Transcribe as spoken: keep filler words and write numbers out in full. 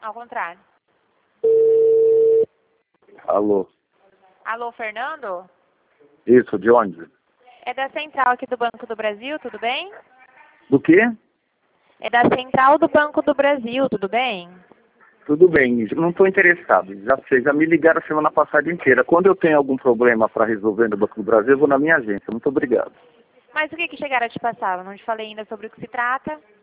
Ao contrário. Alô? Alô, Fernando? Isso, de onde? É da central aqui do Banco do Brasil, tudo bem? Do quê? É da central do Banco do Brasil, tudo bem? Tudo bem, não estou interessado. Já, vocês já me ligaram a semana passada inteira. Quando eu tenho algum problema para resolver no Banco do Brasil, eu vou na minha agência. Muito obrigado. Mas o que que chegaram a te passar? Eu não te falei ainda sobre o que se trata.